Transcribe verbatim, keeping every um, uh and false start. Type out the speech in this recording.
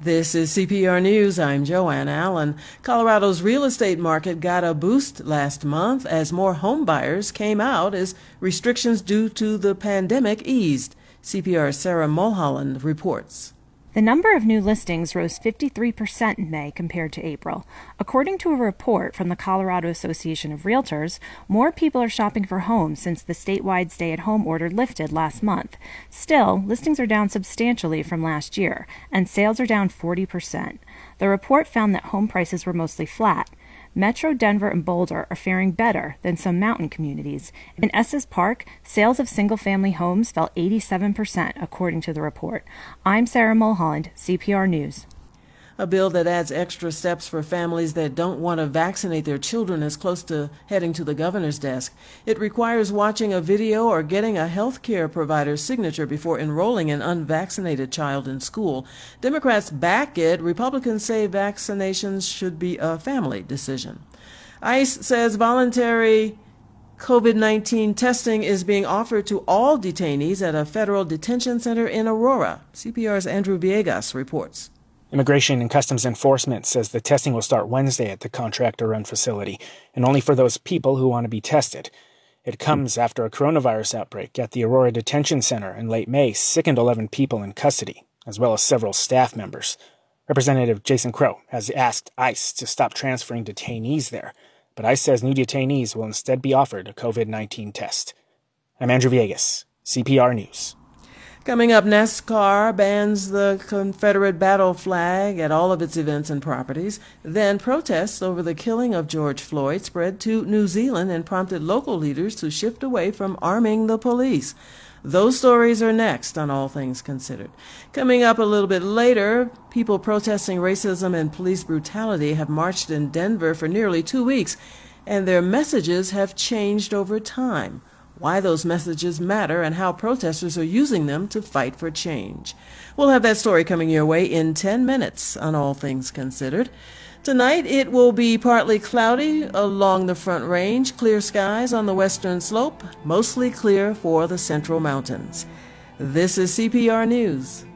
This is C P R News. I'm Joanne Allen. Colorado's real estate market got a boost last month as more home buyers came out as restrictions due to the pandemic eased. C P R's Sarah Mulholland reports. The number of new listings rose fifty-three percent in May compared to April. According to a report from the Colorado Association of Realtors, more people are shopping for homes since the statewide stay-at-home order lifted last month. Still, listings are down substantially from last year, and sales are down forty percent. The report found that home prices were mostly flat. Metro Denver and Boulder are faring better than some mountain communities. In Estes Park, sales of single-family homes fell eighty-seven percent, according to the report. I'm Sarah Mulholland, C P R News. A bill that adds extra steps for families that don't want to vaccinate their children is close to heading to the governor's desk. It requires watching a video or getting a health care provider's signature before enrolling an unvaccinated child in school. Democrats back it. Republicans say vaccinations should be a family decision. ICE says voluntary COVID nineteen testing is being offered to all detainees at a federal detention center in Aurora. C P R's Andrew Villegas reports. Immigration and Customs Enforcement says the testing will start Wednesday at the contractor-run facility, and only for those people who want to be tested. It comes after a coronavirus outbreak at the Aurora Detention Center in late May sickened eleven people in custody, as well as several staff members. Representative Jason Crow has asked ICE to stop transferring detainees there, but ICE says new detainees will instead be offered a COVID nineteen test. I'm Andrew Villegas, C P R News. Coming up, NASCAR bans the Confederate battle flag at all of its events and properties. Then protests over the killing of George Floyd spread to New Zealand and prompted local leaders to shift away from arming the police. Those stories are next on All Things Considered. Coming up a little bit later, people protesting racism and police brutality have marched in Denver for nearly two weeks, and their messages have changed over time. Why those messages matter and how protesters are using them to fight for change. We'll have that story coming your way in ten minutes on All Things Considered. Tonight it will be partly cloudy along the Front Range, clear skies on the western slope, mostly clear for the Central Mountains. This is C P R News.